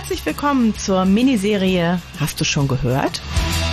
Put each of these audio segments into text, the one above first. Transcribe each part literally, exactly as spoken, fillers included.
Herzlich willkommen zur Miniserie Hast du schon gehört?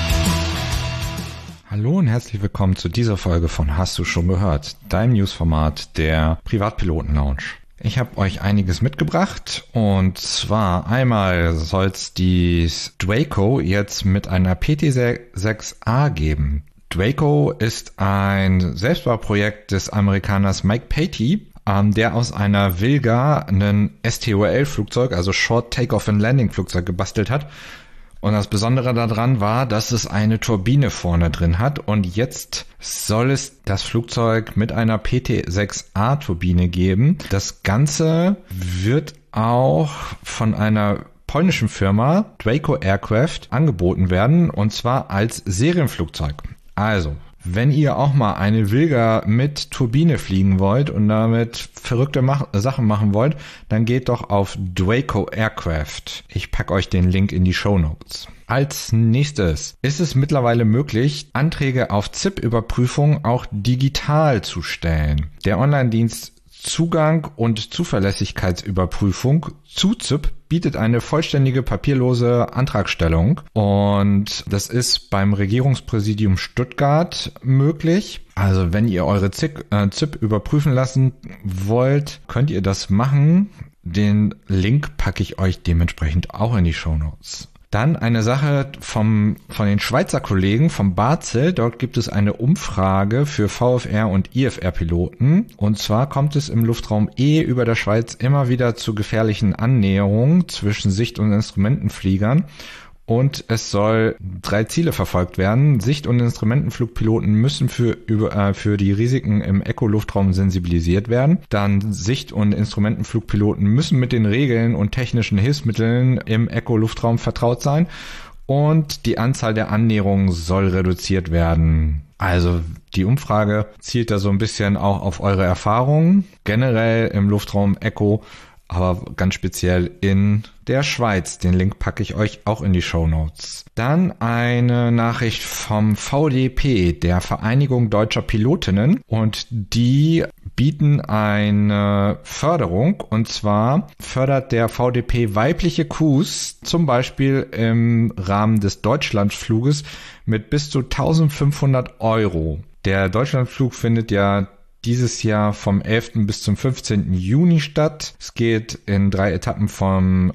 Hallo und herzlich willkommen zu dieser Folge von Hast du schon gehört, deinem Newsformat der Privatpiloten Lounge. Ich habe euch einiges mitgebracht und zwar einmal soll es die Draco jetzt mit einer P T sechs A geben. Draco ist ein Selbstbauprojekt des Amerikaners Mike Patey, ähm, der aus einer Vilga einen S T O L-Flugzeug, also Short Takeoff and Landing Flugzeug, gebastelt hat. Und das Besondere daran war, dass es eine Turbine vorne drin hat und jetzt soll es das Flugzeug mit einer P T sechs A Turbine geben. Das Ganze wird auch von einer polnischen Firma, Draco Aircraft, angeboten werden und zwar als Serienflugzeug. Also, wenn ihr auch mal eine Vilga mit Turbine fliegen wollt und damit verrückte Mach- Sachen machen wollt, dann geht doch auf Draco Aircraft. Ich packe euch den Link in die Shownotes. Als nächstes ist es mittlerweile möglich, Anträge auf Z I P-Überprüfung auch digital zu stellen. Der Online-Dienst Zugang und Zuverlässigkeitsüberprüfung Z U Z I P bietet eine vollständige papierlose Antragstellung und das ist beim Regierungspräsidium Stuttgart möglich. Also wenn ihr eure Z I P überprüfen lassen wollt, könnt ihr das machen. Den Link packe ich euch dementsprechend auch in die Shownotes. Dann eine Sache vom, von den Schweizer Kollegen vom Barzel. Dort gibt es eine Umfrage für V F R und I F R-Piloten. Und zwar kommt es im Luftraum E über der Schweiz immer wieder zu gefährlichen Annäherungen zwischen Sicht- und Instrumentenfliegern. Und es soll drei Ziele verfolgt werden. Sicht- und Instrumentenflugpiloten müssen für, über, äh, für die Risiken im Eco-Luftraum sensibilisiert werden. Dann Sicht- und Instrumentenflugpiloten müssen mit den Regeln und technischen Hilfsmitteln im Eco-Luftraum vertraut sein. Und die Anzahl der Annäherungen soll reduziert werden. Also die Umfrage zielt da so ein bisschen auch auf eure Erfahrungen. Generell im Luftraum Eco, aber ganz speziell in der Schweiz. Den Link packe ich euch auch in die Shownotes. Dann eine Nachricht vom V D P, der Vereinigung Deutscher Pilotinnen. Und die bieten eine Förderung. Und zwar fördert der V D P weibliche Crews, zum Beispiel im Rahmen des Deutschlandfluges, mit bis zu eintausendfünfhundert Euro. Der Deutschlandflug findet ja dieses Jahr vom elften bis zum fünfzehnten Juni statt. Es geht in drei Etappen vom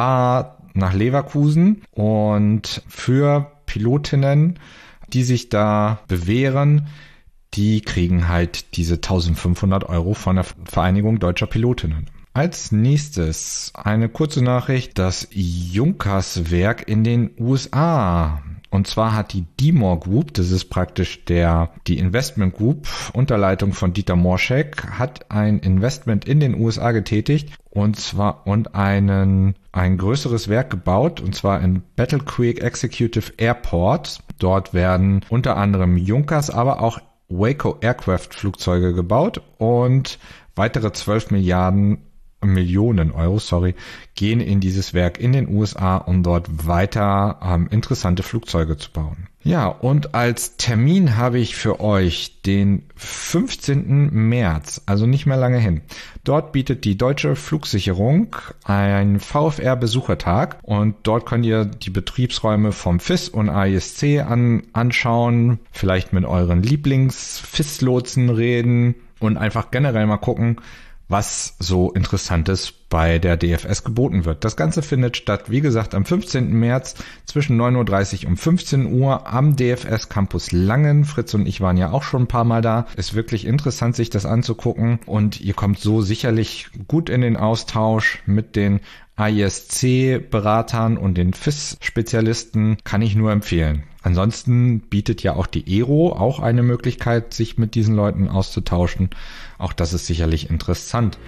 La nach Leverkusen und für Pilotinnen, die sich da bewähren, die kriegen halt diese eintausendfünfhundert Euro von der Vereinigung Deutscher Pilotinnen. Als nächstes eine kurze Nachricht, das Junkers-Werk in den U S A. Und zwar hat die D-Moore Group, das ist praktisch der die Investment Group unter Leitung von Dieter Morschek, hat ein Investment in den U S A getätigt und zwar und einen ein größeres Werk gebaut und zwar in Battle Creek Executive Airport. Dort werden unter anderem Junkers, aber auch Waco Aircraft Flugzeuge gebaut und weitere zwölf Milliarden Millionen Euro, sorry, gehen in dieses Werk in den U S A, um dort weiter ähm, interessante Flugzeuge zu bauen. Ja, und als Termin habe ich für euch den fünfzehnten März, also nicht mehr lange hin. Dort bietet die Deutsche Flugsicherung einen V F R-Besuchertag und dort könnt ihr die Betriebsräume vom F I S und A I S C an, anschauen, vielleicht mit euren Lieblings-F I S-Lotsen reden und einfach generell mal gucken, was so Interessantes bei der D F S geboten wird. Das Ganze findet statt, wie gesagt, am fünfzehnten März zwischen neun Uhr dreißig und fünfzehn Uhr am D F S Campus Langen. Fritz und ich waren ja auch schon ein paar Mal da. Ist wirklich interessant, sich das anzugucken und ihr kommt so sicherlich gut in den Austausch mit den A I S C-Beratern und den F I S-Spezialisten. Kann ich nur empfehlen. Ansonsten bietet ja auch die Aero auch eine Möglichkeit, sich mit diesen Leuten auszutauschen. Auch das ist sicherlich interessant.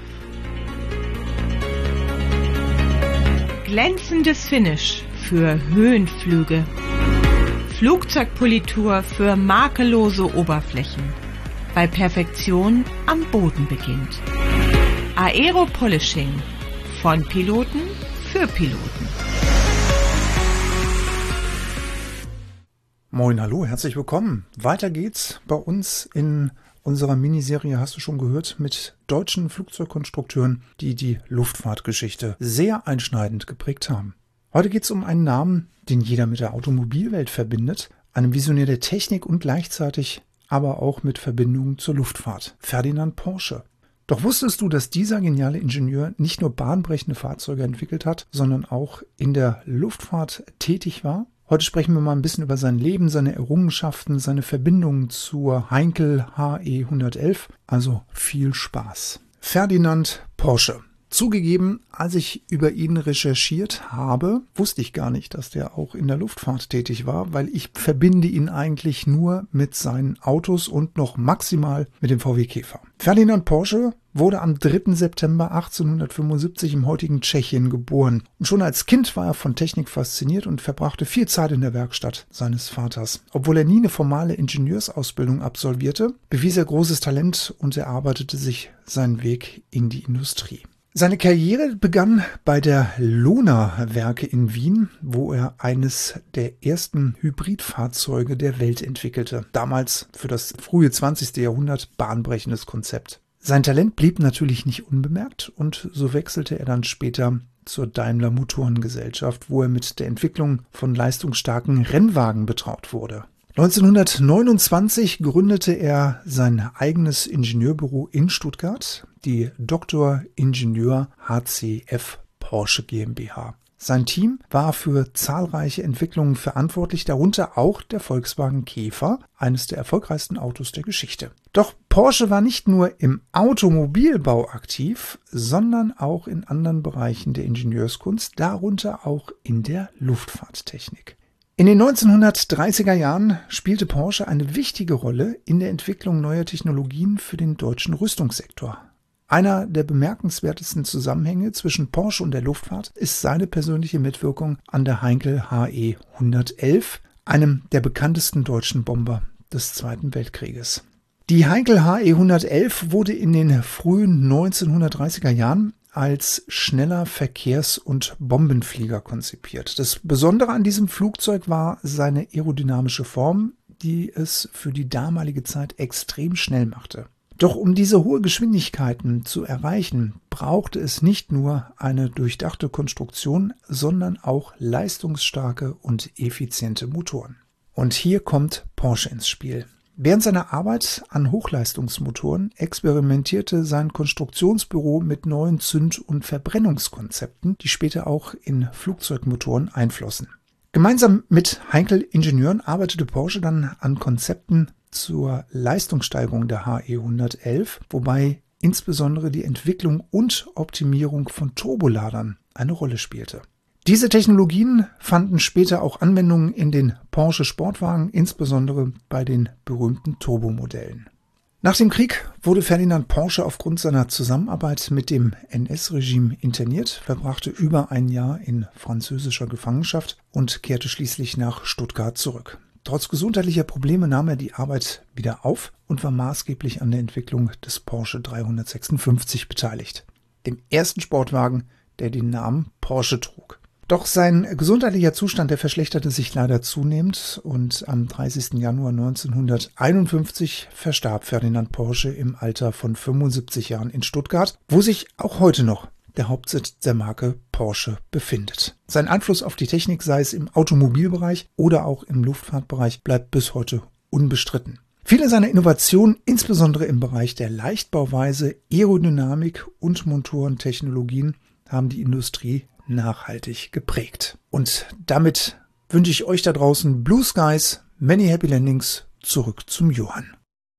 Glänzendes Finish für Höhenflüge. Flugzeugpolitur für makellose Oberflächen. Weil Perfektion am Boden beginnt. Aero Polishing. Von Piloten für Piloten. Moin, hallo, herzlich willkommen. Weiter geht's bei uns in unserer Miniserie, hast du schon gehört, mit deutschen Flugzeugkonstrukteuren, die die Luftfahrtgeschichte sehr einschneidend geprägt haben. Heute geht es um einen Namen, den jeder mit der Automobilwelt verbindet, einem Visionär der Technik und gleichzeitig aber auch mit Verbindungen zur Luftfahrt, Ferdinand Porsche. Doch wusstest du, dass dieser geniale Ingenieur nicht nur bahnbrechende Fahrzeuge entwickelt hat, sondern auch in der Luftfahrt tätig war? Heute sprechen wir mal ein bisschen über sein Leben, seine Errungenschaften, seine Verbindungen zur Heinkel H E hundertelf. Also viel Spaß. Ferdinand Porsche. Zugegeben, als ich über ihn recherchiert habe, wusste ich gar nicht, dass der auch in der Luftfahrt tätig war, weil ich verbinde ihn eigentlich nur mit seinen Autos und noch maximal mit dem V W Käfer. Ferdinand Porsche wurde am dritten September achtzehnhundertfünfundsiebzig im heutigen Tschechien geboren. Und schon als Kind war er von Technik fasziniert und verbrachte viel Zeit in der Werkstatt seines Vaters. Obwohl er nie eine formale Ingenieursausbildung absolvierte, bewies er großes Talent und erarbeitete sich seinen Weg in die Industrie. Seine Karriere begann bei der Lohner-Werke in Wien, wo er eines der ersten Hybridfahrzeuge der Welt entwickelte. Damals für das frühe zwanzigste Jahrhundert bahnbrechendes Konzept. Sein Talent blieb natürlich nicht unbemerkt und so wechselte er dann später zur Daimler Motorengesellschaft, wo er mit der Entwicklung von leistungsstarken Rennwagen betraut wurde. neunzehnhundertneunundzwanzig gründete er sein eigenes Ingenieurbüro in Stuttgart, die Doktor Ingenieur H C F Porsche GmbH. Sein Team war für zahlreiche Entwicklungen verantwortlich, darunter auch der Volkswagen Käfer, eines der erfolgreichsten Autos der Geschichte. Doch Porsche war nicht nur im Automobilbau aktiv, sondern auch in anderen Bereichen der Ingenieurskunst, darunter auch in der Luftfahrttechnik. In den neunzehnhundertdreißiger Jahren spielte Porsche eine wichtige Rolle in der Entwicklung neuer Technologien für den deutschen Rüstungssektor. Einer der bemerkenswertesten Zusammenhänge zwischen Porsche und der Luftfahrt ist seine persönliche Mitwirkung an der Heinkel H E hundertelf, einem der bekanntesten deutschen Bomber des Zweiten Weltkrieges. Die Heinkel H E hundertelf wurde in den frühen neunzehnhundertdreißiger Jahren als schneller Verkehrs- und Bombenflieger konzipiert. Das Besondere an diesem Flugzeug war seine aerodynamische Form, die es für die damalige Zeit extrem schnell machte. Doch um diese hohe Geschwindigkeiten zu erreichen, brauchte es nicht nur eine durchdachte Konstruktion, sondern auch leistungsstarke und effiziente Motoren. Und hier kommt Porsche ins Spiel. Während seiner Arbeit an Hochleistungsmotoren experimentierte sein Konstruktionsbüro mit neuen Zünd- und Verbrennungskonzepten, die später auch in Flugzeugmotoren einflossen. Gemeinsam mit Heinkel Ingenieuren arbeitete Porsche dann an Konzepten zur Leistungssteigerung der H E hundertelf, wobei insbesondere die Entwicklung und Optimierung von Turboladern eine Rolle spielte. Diese Technologien fanden später auch Anwendungen in den Porsche Sportwagen, insbesondere bei den berühmten Turbomodellen. Nach dem Krieg wurde Ferdinand Porsche aufgrund seiner Zusammenarbeit mit dem N S-Regime interniert, verbrachte über ein Jahr in französischer Gefangenschaft und kehrte schließlich nach Stuttgart zurück. Trotz gesundheitlicher Probleme nahm er die Arbeit wieder auf und war maßgeblich an der Entwicklung des Porsche dreihundertsechsundfünfzig beteiligt, dem ersten Sportwagen, der den Namen Porsche trug. Doch sein gesundheitlicher Zustand, der verschlechterte sich leider zunehmend und am dreißigsten Januar neunzehnhunderteinundfünfzig verstarb Ferdinand Porsche im Alter von fünfundsiebzig Jahren in Stuttgart, wo sich auch heute noch der Hauptsitz der Marke Porsche befindet. Sein Einfluss auf die Technik, sei es im Automobilbereich oder auch im Luftfahrtbereich, bleibt bis heute unbestritten. Viele seiner Innovationen, insbesondere im Bereich der Leichtbauweise, Aerodynamik und Motorentechnologien, haben die Industrie nachhaltig geprägt. Und damit wünsche ich euch da draußen Blue Skies, many happy landings, zurück zum Johann.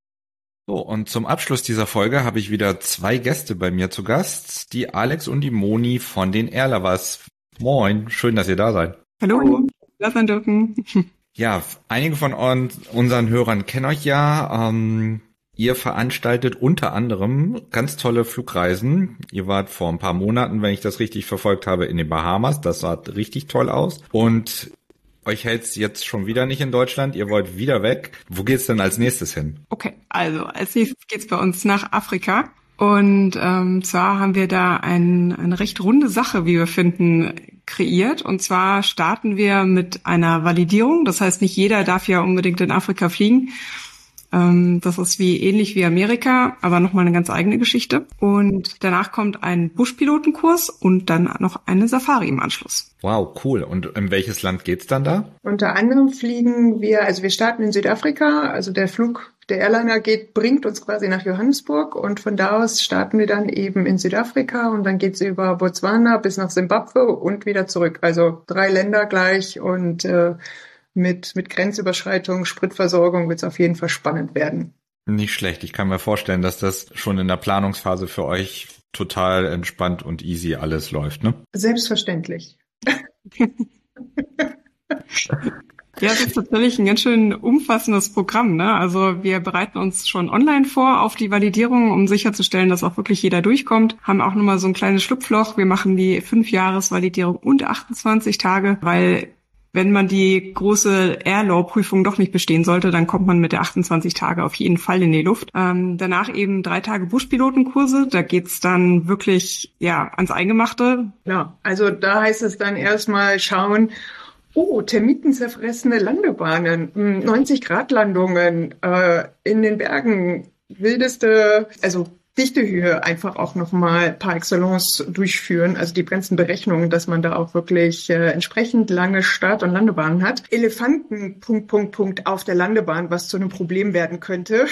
So, und zum Abschluss dieser Folge habe ich wieder zwei Gäste bei mir zu Gast, die Alex und die Moni von den Airlovers. Moin, schön, dass ihr da seid. Hallo, da sein dürfen. Ja, einige von uns, unseren Hörern kennen euch ja. Ähm, ihr veranstaltet unter anderem ganz tolle Flugreisen. Ihr wart vor ein paar Monaten, wenn ich das richtig verfolgt habe, in den Bahamas. Das sah richtig toll aus. Und euch hält's jetzt schon wieder nicht in Deutschland. Ihr wollt wieder weg. Wo geht's denn als nächstes hin? Okay, also als nächstes geht's bei uns nach Afrika. Und ähm, zwar haben wir da ein, eine recht runde Sache, wie wir finden, kreiert. Und zwar starten wir mit einer Validierung. Das heißt, nicht jeder darf ja unbedingt in Afrika fliegen. Ähm, das ist wie ähnlich wie Amerika, aber nochmal eine ganz eigene Geschichte. Und danach kommt ein Buschpilotenkurs und dann noch eine Safari im Anschluss. Wow, cool. Und in welches Land geht's dann da? Unter anderem fliegen wir, also wir starten in Südafrika, also der Flug, der Airliner geht, bringt uns quasi nach Johannesburg und von da aus starten wir dann eben in Südafrika und dann geht's über Botswana bis nach Simbabwe und wieder zurück. Also drei Länder gleich und äh, mit, mit Grenzüberschreitung, Spritversorgung wird's auf jeden Fall spannend werden. Nicht schlecht. Ich kann mir vorstellen, dass das schon in der Planungsphase für euch total entspannt und easy alles läuft, ne? Selbstverständlich. Ja, es ist tatsächlich ein ganz schön umfassendes Programm, ne? Also wir bereiten uns schon online vor auf die Validierung, um sicherzustellen, dass auch wirklich jeder durchkommt. Haben auch nochmal so ein kleines Schlupfloch. Wir machen die fünf-Jahres-Validierung und achtundzwanzig Tage, weil wenn man die große Airlaw-Prüfung doch nicht bestehen sollte, dann kommt man mit der achtundzwanzig Tage auf jeden Fall in die Luft. Ähm, danach eben drei Tage Buschpilotenkurse. Da geht's dann wirklich ja ans Eingemachte. Ja, also da heißt es dann erstmal schauen, oh, termitenzerfressene Landebahnen, neunzig Grad Landungen äh, in den Bergen, wildeste, also dichte Höhe einfach auch nochmal par excellence durchführen, also die ganzen Berechnungen, dass man da auch wirklich äh, entsprechend lange Start- und Landebahnen hat. Elefanten, Punkt, Punkt, Punkt, auf der Landebahn, was zu einem Problem werden könnte.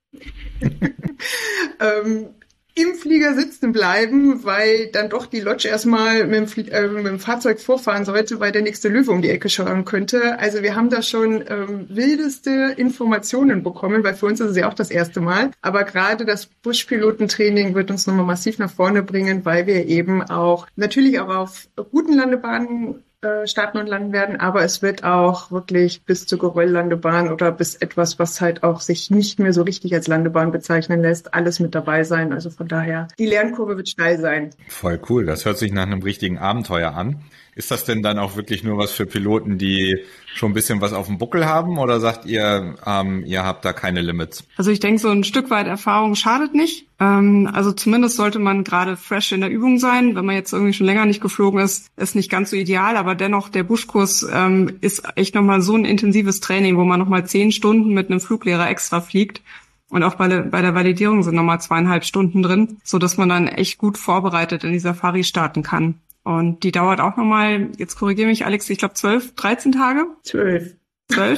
ähm, Im Flieger sitzen bleiben, weil dann doch die Lodge erstmal mit dem, Flie- äh, mit dem Fahrzeug vorfahren sollte, weil der nächste Löwe um die Ecke schauen könnte. Also wir haben da schon ähm, wildeste Informationen bekommen, weil für uns ist es ja auch das erste Mal. Aber gerade das Buschpilotentraining wird uns nochmal massiv nach vorne bringen, weil wir eben auch natürlich auch auf guten Landebahnen starten und landen werden, aber es wird auch wirklich bis zur Gerölllandebahn oder bis etwas, was halt auch sich nicht mehr so richtig als Landebahn bezeichnen lässt, alles mit dabei sein. Also von daher, die Lernkurve wird steil sein. Voll cool. Das hört sich nach einem richtigen Abenteuer an. Ist das denn dann auch wirklich nur was für Piloten, die schon ein bisschen was auf dem Buckel haben, oder sagt ihr, ähm, ihr habt da keine Limits? Also ich denke, so ein Stück weit Erfahrung schadet nicht. Ähm, also zumindest sollte man gerade fresh in der Übung sein. Wenn man jetzt irgendwie schon länger nicht geflogen ist, ist nicht ganz so ideal, aber dennoch der Buschkurs ähm, ist echt nochmal so ein intensives Training, wo man nochmal zehn Stunden mit einem Fluglehrer extra fliegt. Und auch bei der, bei der Validierung sind nochmal zweieinhalb Stunden drin, so dass man dann echt gut vorbereitet in die Safari starten kann. Und die dauert auch nochmal, jetzt korrigiere mich Alex, ich glaube zwölf, dreizehn Tage? Zwölf. Zwölf?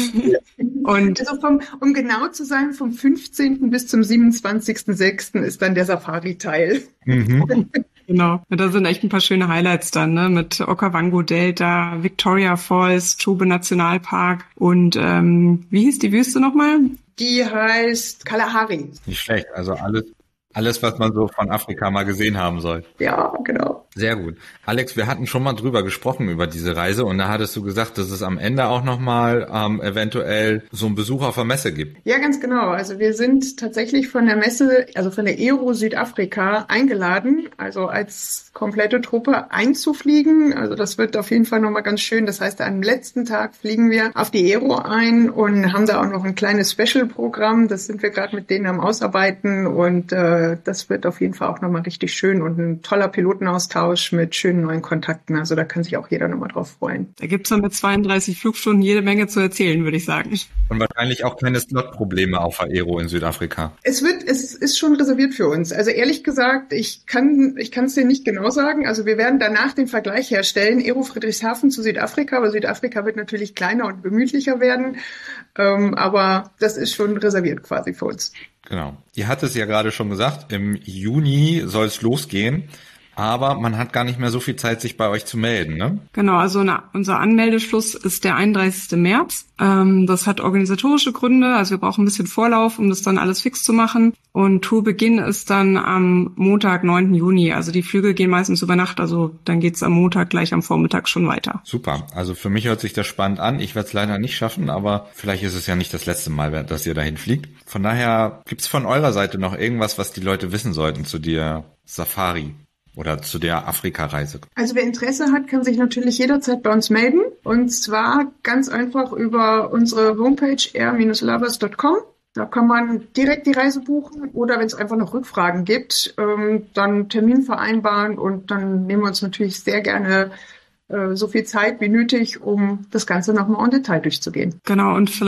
Und also vom, um genau zu sein, vom fünfzehnten bis zum siebenundzwanzigsten sechsten ist dann der Safari-Teil. Mhm. Genau, da sind echt ein paar schöne Highlights dann, ne? Mit Okavango Delta, Victoria Falls, Chobe Nationalpark und ähm, wie hieß die Wüste nochmal? Die heißt Kalahari. Nicht schlecht. Also alles, alles, was man so von Afrika mal gesehen haben soll. Ja, genau. Sehr gut. Alex, wir hatten schon mal drüber gesprochen über diese Reise und da hattest du gesagt, dass es am Ende auch nochmal ähm, eventuell so einen Besuch auf der Messe gibt. Ja, ganz genau. Also wir sind tatsächlich von der Messe, also von der Aero Südafrika eingeladen, also als komplette Truppe einzufliegen. Also das wird auf jeden Fall nochmal ganz schön. Das heißt, am letzten Tag fliegen wir auf die Aero ein und haben da auch noch ein kleines Special-Programm. Das sind wir gerade mit denen am Ausarbeiten und äh, das wird auf jeden Fall auch nochmal richtig schön und ein toller Pilotenaustausch mit schönen neuen Kontakten. Also da kann sich auch jeder nochmal drauf freuen. Da gibt's dann mit zweiunddreißig Flugstunden jede Menge zu erzählen, würde ich sagen. Und wahrscheinlich auch keine Slot-Probleme auf der Aero in Südafrika. Es wird, es ist schon reserviert für uns. Also ehrlich gesagt, ich kann, ich kann es dir nicht genau sagen. Also wir werden danach den Vergleich herstellen. Aero Friedrichshafen zu Südafrika, aber Südafrika wird natürlich kleiner und gemütlicher werden. Ähm, aber das ist schon reserviert quasi für uns. Genau. Ihr hattet es ja gerade schon gesagt, im Juni soll es losgehen. Aber man hat gar nicht mehr so viel Zeit, sich bei euch zu melden, ne? Genau, also na, unser Anmeldeschluss ist der einunddreißigsten März. Ähm, das hat organisatorische Gründe, also wir brauchen ein bisschen Vorlauf, um das dann alles fix zu machen. Und Tourbeginn ist dann am Montag, neunten Juni. Also die Flüge gehen meistens über Nacht, also dann geht's am Montag gleich am Vormittag schon weiter. Super, also für mich hört sich das spannend an. Ich werde es leider nicht schaffen, aber vielleicht ist es ja nicht das letzte Mal, dass ihr dahin fliegt. Von daher, gibt's von eurer Seite noch irgendwas, was die Leute wissen sollten zu der Safari? Oder zu der Afrika-Reise? Also wer Interesse hat, kann sich natürlich jederzeit bei uns melden. Und zwar ganz einfach über unsere Homepage air dash lovers dot com. Da kann man direkt die Reise buchen oder wenn es einfach noch Rückfragen gibt, ähm, dann Termin vereinbaren und dann nehmen wir uns natürlich sehr gerne äh, so viel Zeit wie nötig, um das Ganze nochmal en Detail durchzugehen. Genau, und vielleicht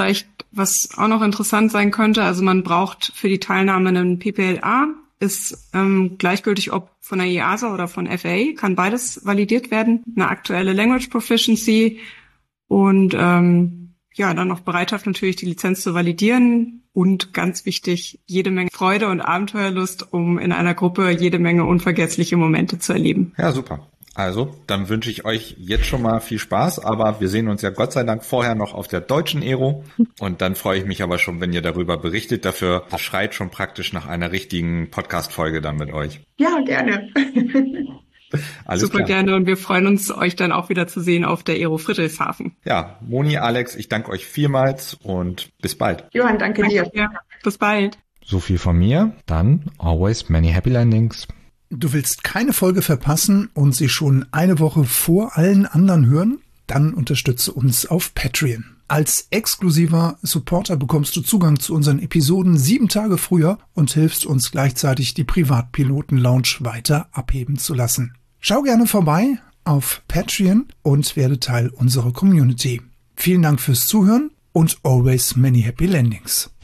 Was auch noch interessant sein könnte, also man braucht für die Teilnahme einen P P L A, ist ähm, gleichgültig ob von der E A S A oder von F A A, kann beides validiert werden, eine aktuelle Language Proficiency und ähm, ja, dann noch Bereitschaft natürlich die Lizenz zu validieren und ganz wichtig, jede Menge Freude und Abenteuerlust, um in einer Gruppe jede Menge unvergessliche Momente zu erleben. Ja, super. Also, dann wünsche ich euch jetzt schon mal viel Spaß, aber wir sehen uns ja Gott sei Dank vorher noch auf der deutschen Aero und dann freue ich mich aber schon, wenn ihr darüber berichtet. Dafür schreit schon praktisch nach einer richtigen Podcast-Folge dann mit euch. Ja, gerne. Alles Super klar. gerne und wir freuen uns, euch dann auch wieder zu sehen auf der Aero Friedrichshafen. Ja, Moni, Alex, ich danke euch vielmals und bis bald. Johann, danke dir. Ja, bis bald. So viel von mir, dann always many happy landings. Du willst keine Folge verpassen und sie schon eine Woche vor allen anderen hören? Dann unterstütze uns auf Patreon. Als exklusiver Supporter bekommst du Zugang zu unseren Episoden sieben Tage früher und hilfst uns gleichzeitig, die Privatpiloten-Lounge weiter abheben zu lassen. Schau gerne vorbei auf Patreon und werde Teil unserer Community. Vielen Dank fürs Zuhören und always many happy landings.